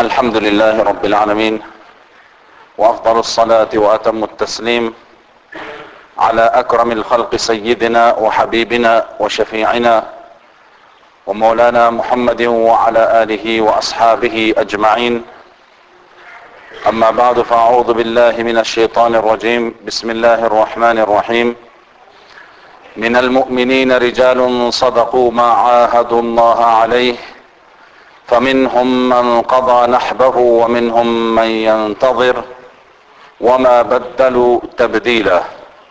الحمد لله رب العالمين، وافضل الصلاة واتم التسليم على اكرم الخلق سيدنا وحبيبنا وشفيعنا ومولانا محمد وعلى اله واصحابه اجمعين. اما بعد، فاعوذ بالله من الشيطان الرجيم. بسم الله الرحمن الرحيم. من المؤمنين رجال صدقوا ما عاهدوا الله عليه، فمنهم من قضى نحبه ومنهم من ينتظر وما بدلوا تبديلا.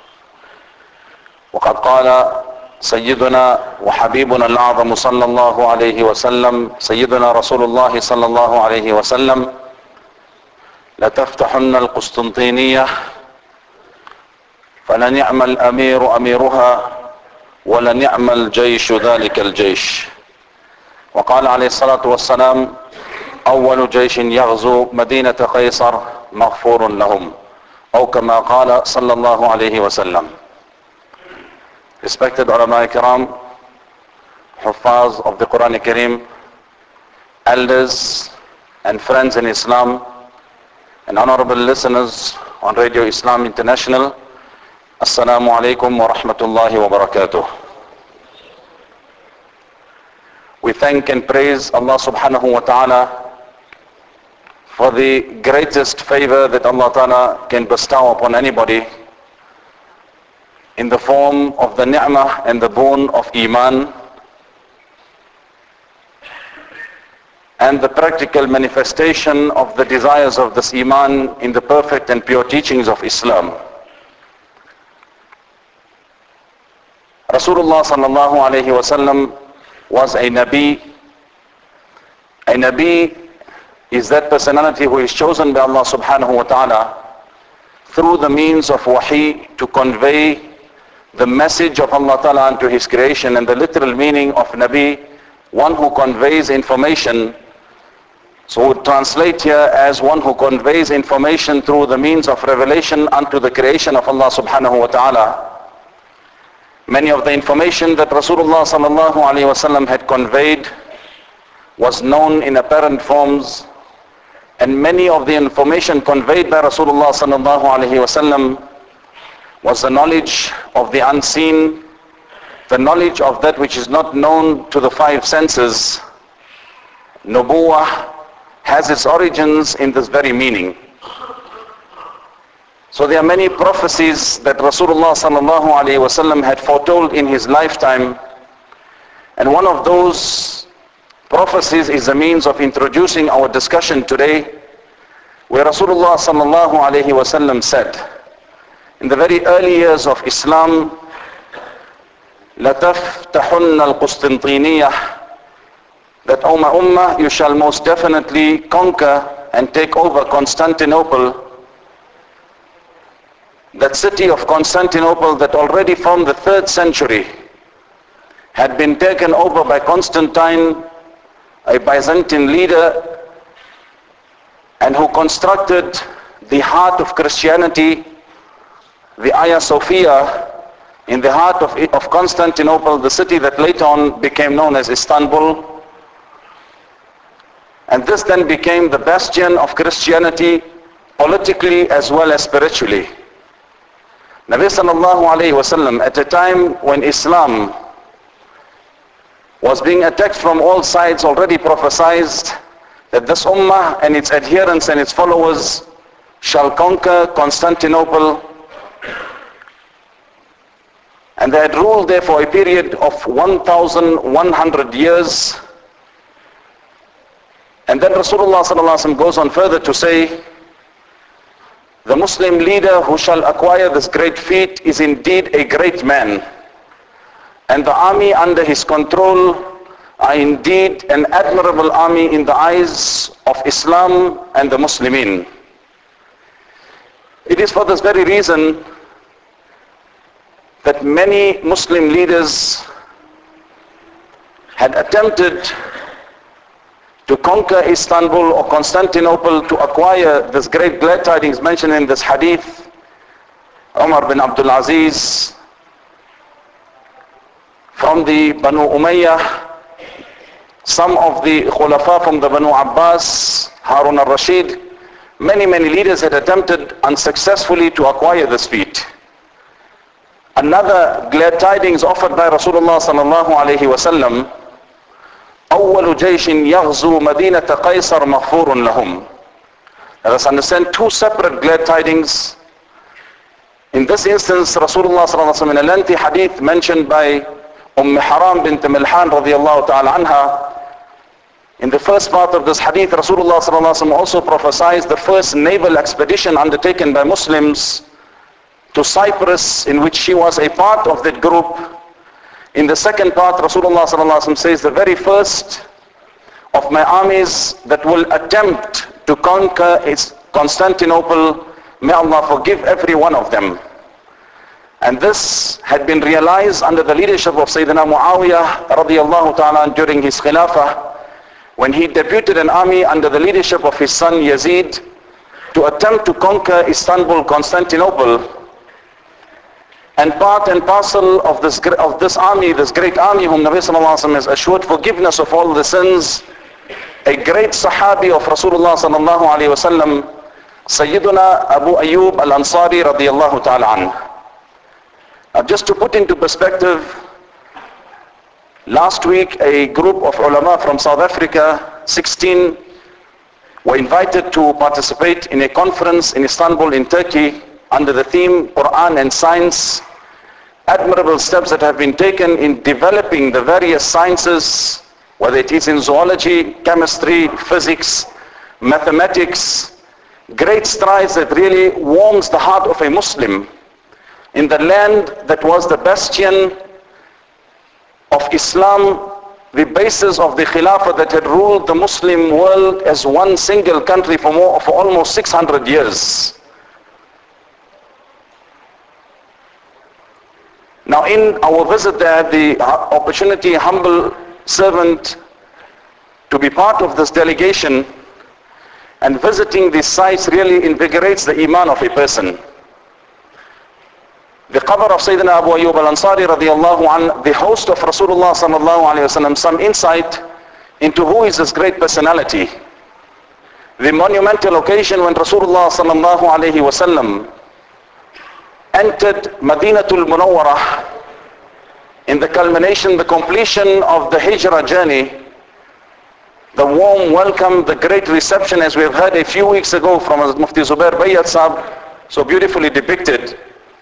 وقد قال سيدنا وحبيبنا الاعظم صلى الله عليه وسلم، سيدنا رسول الله صلى الله عليه وسلم: لتفتحن القسطنطينية فلنعم الامير اميرها ولنعم الجيش ذلك الجيش. وقال عليه الصلاة والسلام: اول جيش يغزو مدينة قيصر مغفور لهم، او كما قال صلى الله عليه وسلم. Respected ulama kiram, huffaz of the Quran Kareem, elders and friends in Islam, and honorable listeners on Radio Islam International, Assalamu alaikum wa rahmatullahi wa barakatuh. We thank and praise Allah subhanahu wa ta'ala for the greatest favor that Allah ta'ala can bestow upon anybody, in the form of the ni'mah and the boon of Iman, and the practical manifestation of the desires of this Iman in the perfect and pure teachings of Islam. Rasulullah sallallahu alayhi wasallam was a Nabi. A Nabi is that personality who is chosen by Allah subhanahu wa ta'ala through the means of wahi to convey the message of Allah ta'ala unto his creation. And the literal meaning of Nabi, one who conveys information. So we translate here as one who conveys information through the means of revelation unto the creation of Allah subhanahu wa ta'ala. Many of the information that Rasulullah sallallahu alaihi wasallam had conveyed was known in apparent forms, and many of the information conveyed by Rasulullah sallallahu alaihi wasallam was the knowledge of the unseen, the knowledge of that which is not known to the five senses. Nubuwah has its origins in this very meaning. So there are many prophecies that Rasulullah sallallahu alaihi wasallam had foretold in his lifetime, and one of those prophecies is the means of introducing our discussion today, where Rasulullah sallallahu alaihi wasallam said, in the very early years of Islam, لَتَفْتَحُنَّ الْقُسْطِنْطِينِيَةِ, that O my ummah, you shall most definitely conquer and take over Constantinople. That city of Constantinople that already from the 3rd century had been taken over by Constantine, a Byzantine leader, and who constructed the heart of Christianity, the Hagia Sophia, in the heart of Constantinople, the city that later on became known as Istanbul. And this then became the bastion of Christianity, politically as well as spiritually. Nabi sallallahu alayhi wasallam, at a time when Islam was being attacked from all sides, already prophesied that this ummah and its adherents and its followers shall conquer Constantinople. And they had ruled there for a period of 1,100 years. And then Rasulullah sallallahu alaihi wasallam goes on further to say, the Muslim leader who shall acquire this great feat is indeed a great man, and the army under his control are indeed an admirable army in the eyes of Islam and the Muslimin. It is for this very reason that many Muslim leaders had attempted to conquer Istanbul or Constantinople, to acquire this great glad tidings mentioned in this hadith. Umar bin Abdul Aziz, from the Banu Umayyah, some of the Khulafa from the Banu Abbas, Harun al-Rashid, many leaders had attempted unsuccessfully to acquire this feat. Another glad tidings offered by Rasulullah sallallahu alayhi wa sallam, أول جيش يغزو مدينة قيصر مغفور لهم. Let us understand two separate glad tidings. In this instance, Rasulullah sallallahu alayhi wa sallam, in a lengthy hadith mentioned by Haram bint Milhan radiyallahu ta'ala anha, in the first part of this hadith, Rasulullah sallallahu alayhi wa sallam also prophesied the first naval expedition undertaken by Muslims to Cyprus, in which she was a part of that group. In the second part, Rasulullah sallallahu alaihi wasallam says, the very first of my armies that will attempt to conquer is Constantinople, may Allah forgive every one of them. And this had been realized under the leadership of Sayyidina Muawiyah radiyallahu ta'ala during his khilafah, when he deputed an army under the leadership of his son Yazid to attempt to conquer Istanbul, Constantinople. And part and parcel of this army, this great army whom Nabi sallallahu alaihi wasallam has assured forgiveness of all the sins, a great sahabi of Rasulullah sallallahu alaihi wasallam, Sayyiduna Abu Ayyub al-Ansari radiyallahu ta'ala anhu. Now just to put into perspective, last week a group of ulama from South Africa, 16, were invited to participate in a conference in Istanbul in Turkey under the theme Quran and Science. Admirable steps that have been taken in developing the various sciences, whether it is in zoology, chemistry, physics, mathematics, great strides that really warms the heart of a Muslim in the land that was the bastion of Islam, the basis of the Khilafah that had ruled the Muslim world as one single country for almost 600 years. Now in our visit there, the opportunity, humble servant, to be part of this delegation and visiting these sites really invigorates the iman of a person. The qabr of Sayyidina Abu Ayyub al-Ansari radiyallahu anhu, the host of Rasulullah sallallahu alayhi wa sallam, some insight into who is this great personality. The monumental occasion when Rasulullah sallallahu alayhi wa sallam entered Madinatul Munawwarah in the culmination, the completion of the Hijrah journey, the warm welcome, the great reception, as we have heard a few weeks ago from Mufti Zubair Bayyat Sahab, so beautifully depicted.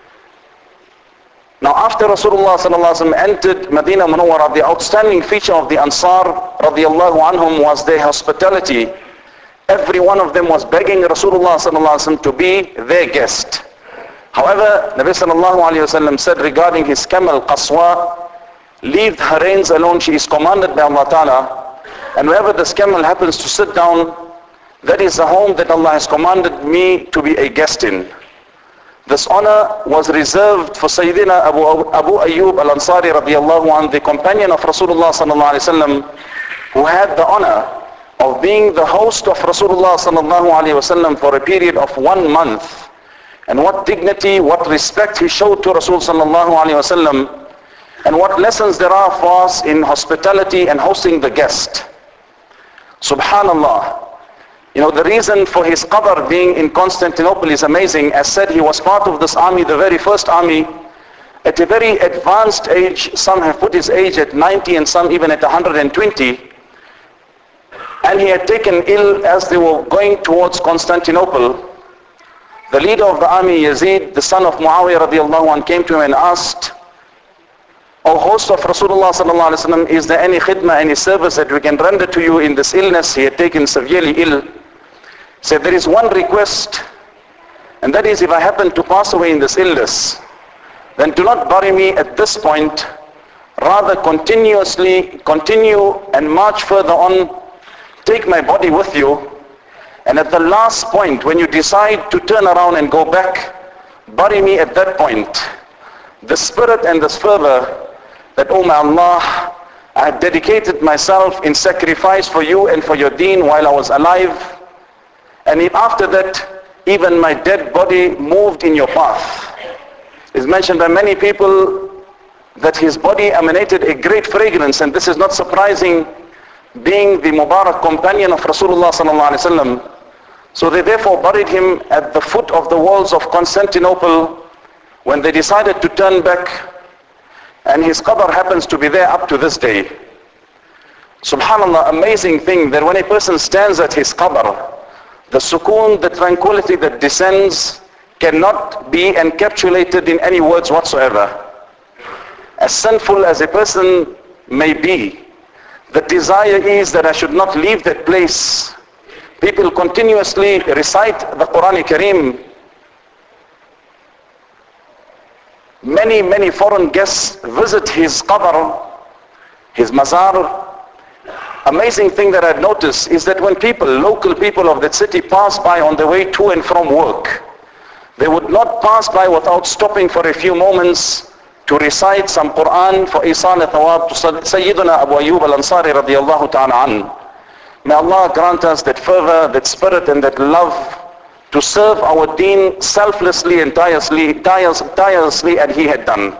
Now after Rasulullah sallallahu alaihi wasallam entered Medina Munawwarah, the outstanding feature of the Ansar radiyallahu anhum was their hospitality. Every one of them was begging Rasulullah sallallahu alaihi wasallam to be their guest. However, Nabi sallallahu alayhi wasallam said regarding his camel Qaswa, leave her reins alone, she is commanded by Allah Ta'ala, and wherever this camel happens to sit down, that is the home that Allah has commanded me to be a guest in. This honor was reserved for Sayyidina Abu Ayyub al-Ansari radiyallahu anhu, the companion of Rasulullah sallallahu alayhi wasallam, who had the honor of being the host of Rasulullah sallallahu alayhi wasallam for a period of 1 month. And what dignity, what respect he showed to Rasul sallallahu alayhi wa sallam, and what lessons there are for us in hospitality and hosting the guest. Subhanallah. You know, the reason for his qabr being in Constantinople is amazing. As said, he was part of this army, the very first army, at a very advanced age. Some have put his age at 90 and some even at 120. And he had taken ill as they were going towards Constantinople. The leader of the army, Yazid, the son of Muawiyah radiyallahu anh, came to him and asked, O host of Rasulullah sallallahu alaihi wasallam, is there any khidmah, any service that we can render to you in this illness? He had taken severely ill. He said, there is one request, and that is, if I happen to pass away in this illness, then do not bury me at this point, rather continue and march further on, take my body with you, and at the last point, when you decide to turn around and go back, bury me at that point. The spirit and this fervor that, oh my Allah, I have dedicated myself in sacrifice for you and for your deen while I was alive. And if after that, even my dead body moved in your path. It's mentioned by many people that his body emanated a great fragrance, and this is not surprising being the Mubarak companion of Rasulullah sallallahu alaihi wasallam. So they therefore buried him at the foot of the walls of Constantinople when they decided to turn back, and his qabr happens to be there up to this day. Subhanallah, amazing thing that when a person stands at his qabr, the sukoon, the tranquility that descends cannot be encapsulated in any words whatsoever. As sinful as a person may be, the desire is that I should not leave that place. People continuously recite the Quran Kareem. Many foreign guests visit his qabr, his mazar. Amazing thing that I've noticed is that when local people of that city pass by on their way to and from work, they would not pass by without stopping for a few moments to recite some Quran for Isal al-Thawab to Sayyidina Abu Ayyub al-Ansari radiyallahu ta'ala an. May Allah grant us that fervor, that spirit and that love to serve our deen selflessly and tirelessly as he had done.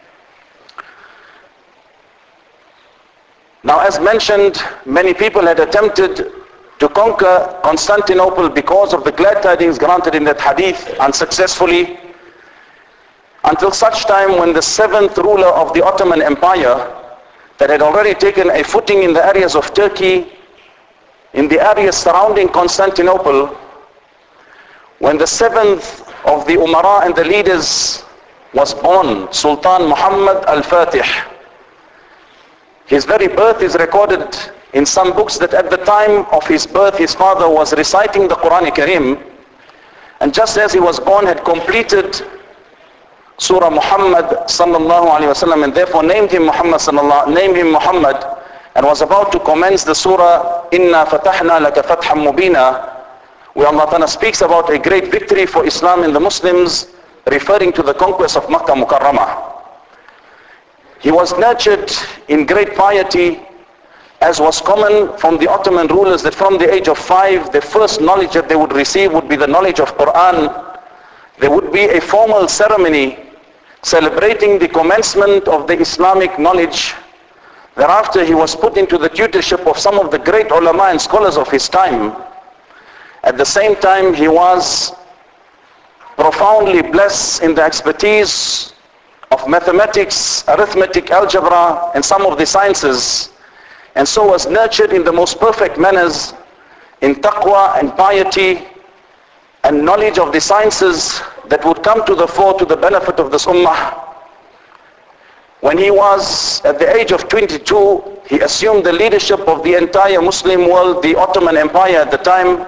Now, as mentioned, many people had attempted to conquer Constantinople because of the glad tidings granted in that hadith unsuccessfully, until such time when the seventh ruler of the Ottoman Empire, that had already taken a footing in the areas of Turkey, in the areas surrounding Constantinople, when the seventh of the Umara and the leaders was born, Sultan Muhammad al-Fatih. His very birth is recorded in some books that at the time of his birth his father was reciting the Quran Kareem, and just as he was born had completed Surah Muhammad sallallahu alaihi wasallam, and therefore named him Muhammad, and was about to commence the Surah Inna Fatahna Laka Fatham Mubina, where Allah Ta'ala speaks about a great victory for Islam and the Muslims, referring to the conquest of Makkah Mukarramah. He was nurtured in great piety, as was common from the Ottoman rulers, that from the age of 5, the first knowledge that they would receive would be the knowledge of Quran. There would be a formal ceremony celebrating the commencement of the Islamic knowledge. Thereafter he was put into the tutorship of some of the great ulama and scholars of his time. At the same time, he was profoundly blessed in the expertise of mathematics, arithmetic, algebra, and some of the sciences, and so was nurtured in the most perfect manners in taqwa and piety and knowledge of the sciences that would come to the fore to the benefit of this ummah. When he was at the age of 22, he assumed the leadership of the entire Muslim world, the Ottoman Empire at the time,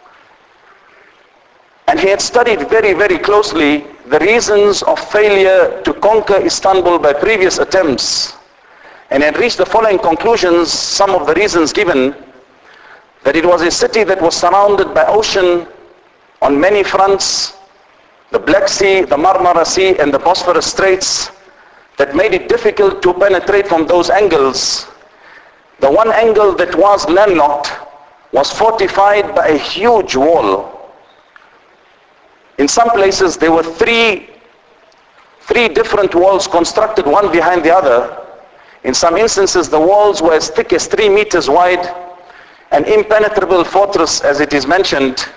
and he had studied very closely the reasons of failure to conquer Istanbul by previous attempts, and had reached the following conclusions. Some of the reasons given: that it was a city that was surrounded by ocean on many fronts, the Black Sea, the Marmara Sea, and the Bosphorus Straits, that made it difficult to penetrate from those angles. The one angle that was landlocked was fortified by a huge wall. In some places there were three different walls constructed one behind the other. In some instances the walls were as thick as 3 meters wide, an impenetrable fortress as it is mentioned.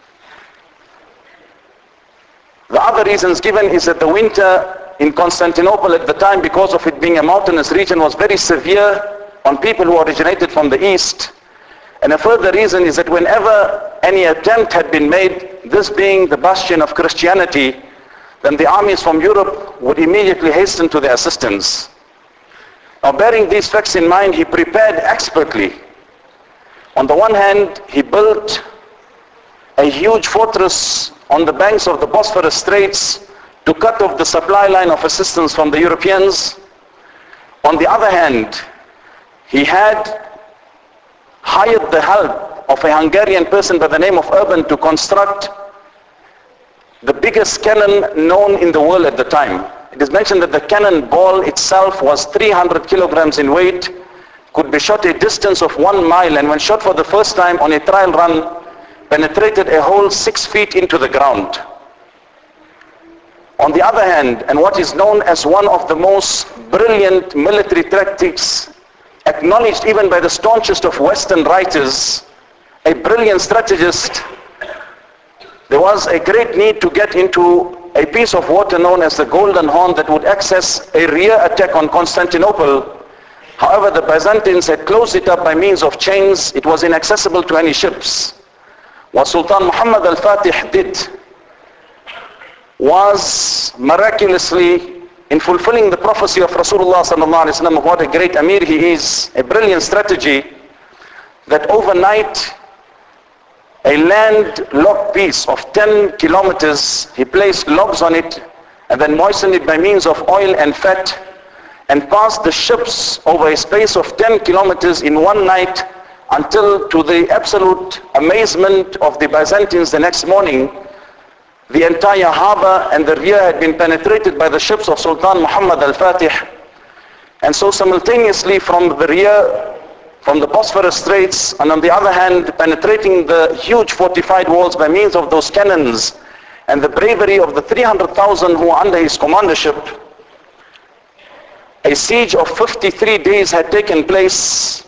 The other reasons given is that the winter in Constantinople at the time, because of it being a mountainous region, was very severe on people who originated from the east. And a further reason is that whenever any attempt had been made, this being the bastion of Christianity, then the armies from Europe would immediately hasten to their assistance. Now, bearing these facts in mind, he prepared expertly. On the one hand, he built a huge fortress on the banks of the Bosphorus Straits to cut off the supply line of assistance from the Europeans. On the other hand, he had hired the help of a Hungarian person by the name of Urban to construct the biggest cannon known in the world at the time. It is mentioned that the cannon ball itself was 300 kilograms in weight, could be shot a distance of 1 mile, and when shot for the first time on a trial run, penetrated a hole 6 feet into the ground. On the other hand, and what is known as one of the most brilliant military tactics acknowledged even by the staunchest of Western writers, a brilliant strategist, there was a great need to get into a piece of water known as the Golden Horn that would access a rear attack on Constantinople. However, the Byzantines had closed it up by means of chains. It was inaccessible to any ships. What Sultan Muhammad al-Fatih did was miraculously, in fulfilling the prophecy of Rasulullah sallallahu alaihi wasallam, what a great Amir he is, a brilliant strategy, that overnight a land-locked piece of 10 kilometers, he placed logs on it and then moistened it by means of oil and fat, and passed the ships over a space of 10 kilometers in one night, until, to the absolute amazement of the Byzantines the next morning, the entire harbor and the rear had been penetrated by the ships of Sultan Muhammad al-Fatih. And so simultaneously from the rear, from the Bosphorus Straits, and on the other hand penetrating the huge fortified walls by means of those cannons and the bravery of the 300,000 who were under his commandership, a siege of 53 days had taken place,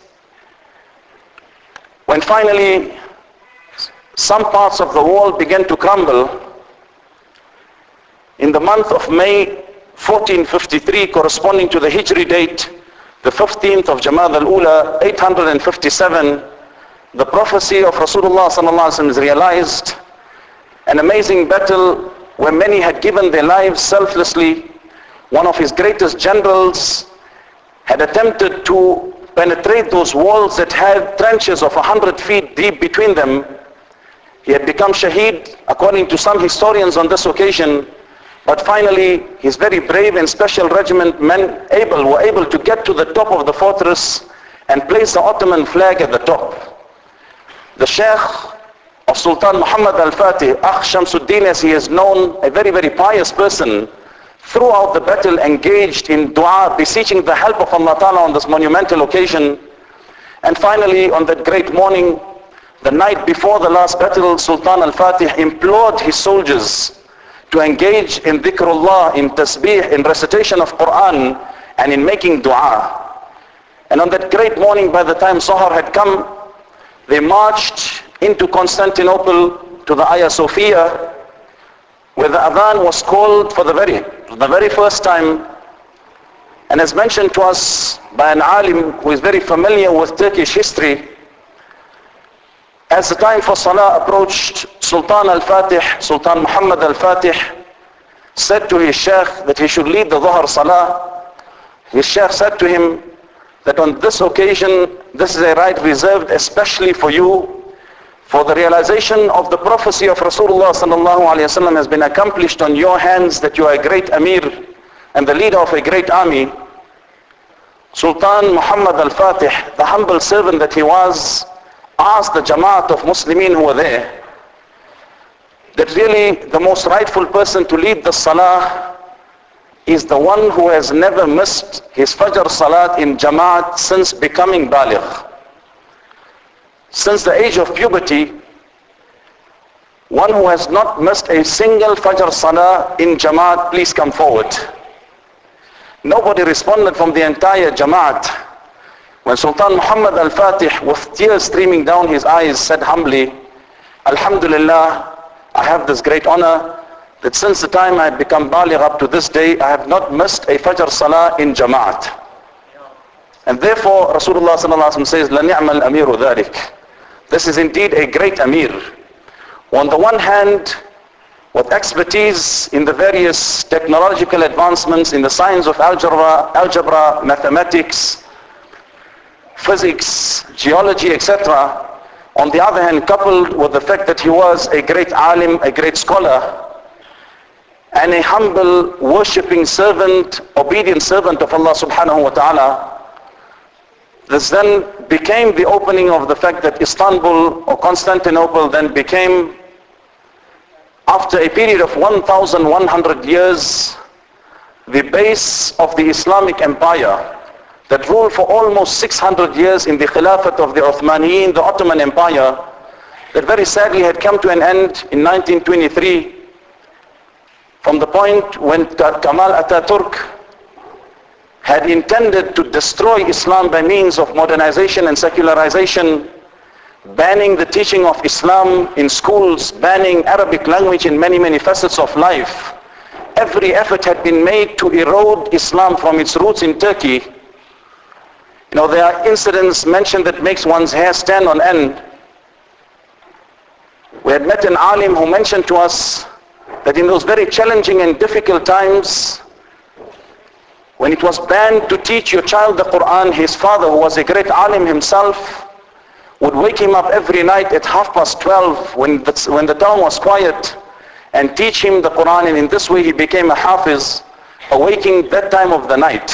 when finally some parts of the wall began to crumble. In the month of May 1453, corresponding to the Hijri date, the 15th of Jamad al-Ula, 857, the prophecy of Rasulullah sallallahu alaihi wasallam is realized. An amazing battle where many had given their lives selflessly. One of his greatest generals had attempted to penetrate those walls that had trenches of 100 feet deep between them. He had become shaheed, according to some historians on this occasion, but finally his very brave and special regiment men were able to get to the top of the fortress and place the Ottoman flag at the top. The Sheikh of Sultan Muhammad al-Fatih, Akh Shamsuddin as he is known, a very, very pious person, throughout the battle engaged in dua, beseeching the help of Allah Ta'ala on this monumental occasion. And finally, on that great morning, the night before the last battle, Sultan al-Fatih implored his soldiers to engage in dhikrullah, in tasbih, in recitation of Quran, and in making dua. And on that great morning, by the time Zohar had come, they marched into Constantinople to the Hagia Sophia, where the adhan was called for the very first time. And as mentioned to us by an alim who is very familiar with Turkish history, as the time for Salah approached, Sultan al-Fatih, Sultan Muhammad al-Fatih, said to his Sheikh that he should lead the Dhuhr Salah. His Sheikh said to him that on this occasion, this is a right reserved especially for you, for the realization of the prophecy of Rasulullah sallallahu alaihi wasallam has been accomplished on your hands, that you are a great Amir and the leader of a great army. Sultan Muhammad al-Fatih, the humble servant that he was, asked the Jamaat of Muslimin who were there that really the most rightful person to lead the Salah is the one who has never missed his Fajr Salat in Jamaat since becoming Baligh. Since the age of puberty, one who has not missed a single Fajr Salah in Jamaat, please come forward. Nobody responded from the entire Jamaat. When Sultan Muhammad al-Fatih, with tears streaming down his eyes, said humbly, Alhamdulillah, I have this great honor that since the time I had become Baligh up to this day, I have not missed a Fajr Salah in Jamaat. And therefore, Rasulullah sallallahu alaihi wasallam says, La ni'mal amiru dhalik. This is indeed a great Amir. On the one hand, with expertise in the various technological advancements in the science of algebra, mathematics, physics, geology, etc. On the other hand, coupled with the fact that he was a great alim, a great scholar, and a humble, worshipping servant, obedient servant of Allah subhanahu wa ta'ala, this then became the opening of the fact that Istanbul or Constantinople then became, after a period of 1,100 years, the base of the Islamic Empire that ruled for almost 600 years in the Khilafat of the Uthmaniyin, the Ottoman Empire, that very sadly had come to an end in 1923, from the point when Kemal Ataturk had intended to destroy Islam by means of modernization and secularization, banning the teaching of Islam in schools, banning Arabic language in many, many facets of life. Every effort had been made to erode Islam from its roots in Turkey. You know, there are incidents mentioned that makes one's hair stand on end. We had met an alim who mentioned to us that in those very challenging and difficult times, when it was banned to teach your child the Quran, his father, who was a great alim himself, would wake him up every night at 12:30 when the town was quiet and teach him the Quran, and in this way he became a hafiz, awaking that time of the night.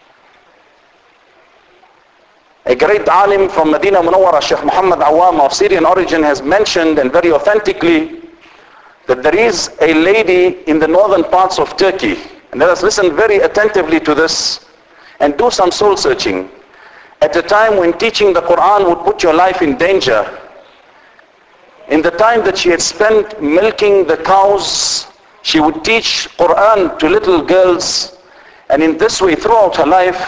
A great alim from Medina Munawwara, Sheikh Muhammad Awam of Syrian origin, has mentioned, and very authentically, that there is a lady in the northern parts of Turkey, and let us listen very attentively to this and do some soul searching. At a time when teaching the Quran would put your life in danger, in the time that she had spent milking the cows, she would teach Quran to little girls, and in this way throughout her life,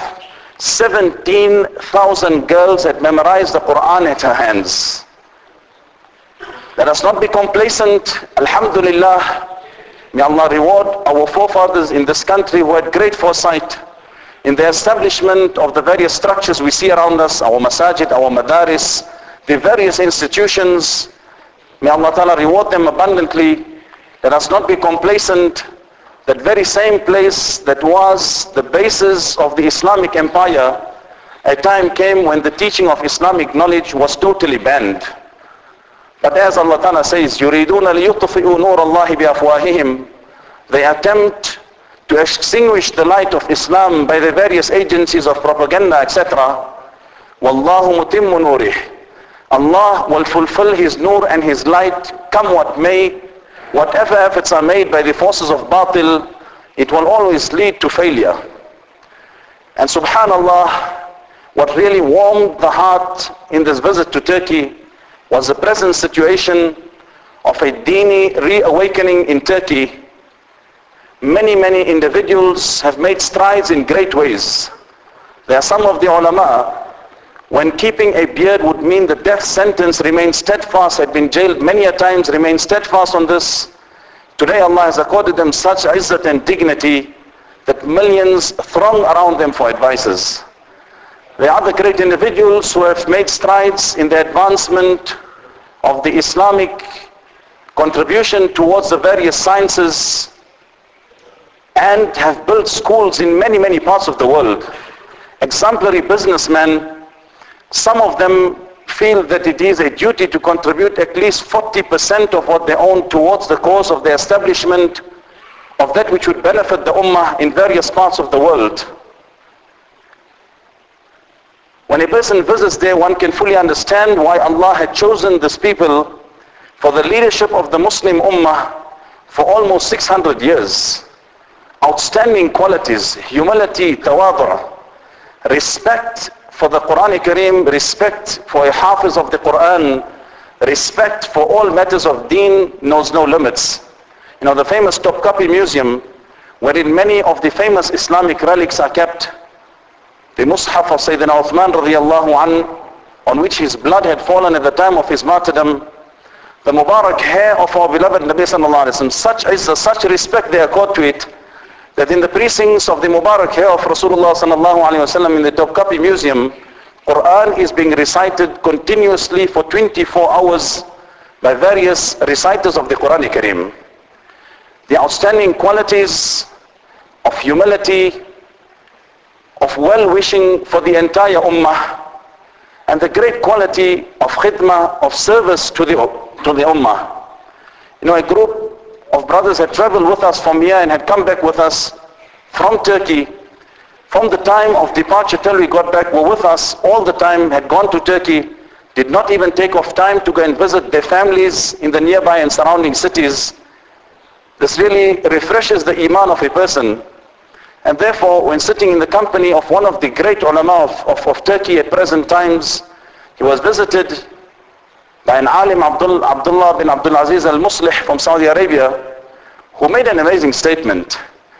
17,000 girls had memorized the Quran at her hands. Let us not be complacent. Alhamdulillah, may Allah reward our forefathers in this country who had great foresight in the establishment of the various structures we see around us, our masajid, our madaris, the various institutions. May Allah Ta'ala reward them abundantly. Let us not be complacent. That very same place that was the basis of the Islamic empire, a time came when the teaching of Islamic knowledge was totally banned. But as Allah Ta'ala says, يُرِيدُونَ لِيُطْفِئُوا نُورَ اللَّهِ بِأَفْوَاهِهِمْ, they attempt to extinguish the light of Islam by the various agencies of propaganda, etc. وَاللَّهُ مُتِمُّ نُورِهِ, Allah will fulfill His nur and His light, come what may. Whatever efforts are made by the forces of batil, it will always lead to failure. And subhanallah, what really warmed the heart in this visit to Turkey was the present situation of a Dini reawakening in Turkey. Many, many individuals have made strides in great ways. There are some of the ulama, when keeping a beard would mean the death sentence, remained steadfast, had been jailed many a times, remained steadfast on this. Today Allah has accorded them such izzat and dignity that millions throng around them for advices. There are other great individuals who have made strides in the advancement of the Islamic contribution towards the various sciences and have built schools in many, many parts of the world. Exemplary businessmen. Some of them feel that it is a duty to contribute at least 40% of what they own towards the cause of the establishment of that which would benefit the ummah in various parts of the world. When a person visits there, one can fully understand why Allah had chosen these people for the leadership of the Muslim ummah for almost 600 years. Outstanding qualities: humility, tawadu', respect for the Quran Kareem, respect for a hafiz of the Quran, respect for all matters of deen knows no limits. You know, the famous Topkapi Museum, wherein many of the famous Islamic relics are kept, the Mus'haf of Sayyidina Uthman radiallahu an, on which his blood had fallen at the time of his martyrdom, the Mubarak hair of our beloved Nabi sallallahu alaihi wasallam, such respect they accord to it, that in the precincts of the Mubarak hair of Rasulullah sallallahu alaihi wasallam in the Topkapi Museum, Quran is being recited continuously for 24 hours by various reciters of the Quran Kareem. The outstanding qualities of humility, of well-wishing for the entire ummah, and the great quality of khidmah, of service to the ummah. You know, a group of brothers had traveled with us from here and had come back with us from Turkey. From the time of departure till we got back, were with us all the time, had gone to Turkey, did not even take off time to go and visit their families in the nearby and surrounding cities. This really refreshes the iman of a person. And therefore, when sitting in the company of one of the great ulama of Turkey at present times, he was visited by an alim, Abdullah bin Abdul Aziz al-Muslih from Saudi Arabia, who made an amazing statement.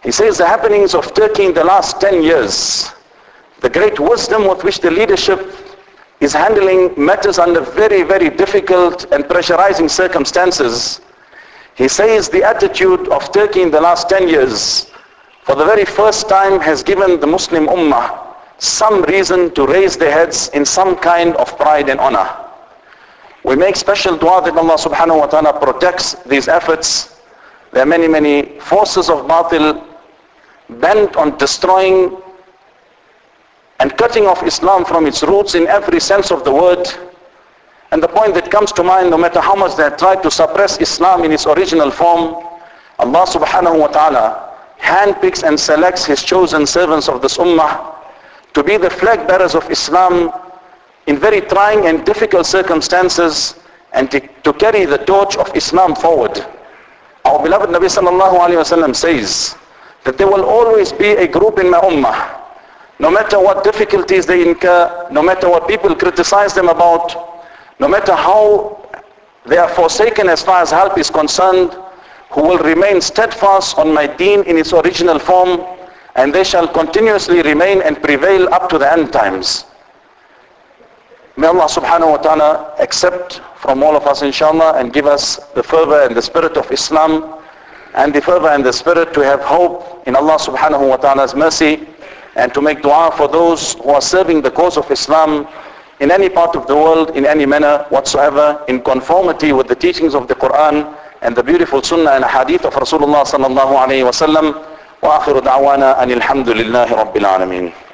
He says the happenings of Turkey in the last 10 years, the great wisdom with which the leadership is handling matters under very, very difficult and pressurizing circumstances. He says the attitude of Turkey in the last 10 years, for the very first time, has given the Muslim Ummah some reason to raise their heads in some kind of pride and honor. We make special dua that Allah subhanahu wa ta'ala protects these efforts. There are many, many forces of batil bent on destroying and cutting off Islam from its roots in every sense of the word. And the point that comes to mind, no matter how much they have tried to suppress Islam in its original form, Allah subhanahu wa ta'ala handpicks and selects his chosen servants of this ummah to be the flag bearers of Islam in very trying and difficult circumstances, and to carry the torch of Islam forward. Our beloved Nabi sallallahu alayhi wa sallam says that there will always be a group in my ummah, no matter what difficulties they incur, no matter what people criticize them about, no matter how they are forsaken as far as help is concerned, who will remain steadfast on my deen in its original form, and they shall continuously remain and prevail up to the end times. May Allah subhanahu wa ta'ala accept from all of us inshallah and give us the fervor and the spirit of Islam, and the fervor and the spirit to have hope in Allah subhanahu wa ta'ala's mercy, and to make dua for those who are serving the cause of Islam in any part of the world, in any manner whatsoever, in conformity with the teachings of the Quran and the beautiful sunnah and hadith of Rasulullah sallallahu alayhi wa sallam. وآخر دعوانا أن الحمد لله رب العالمين.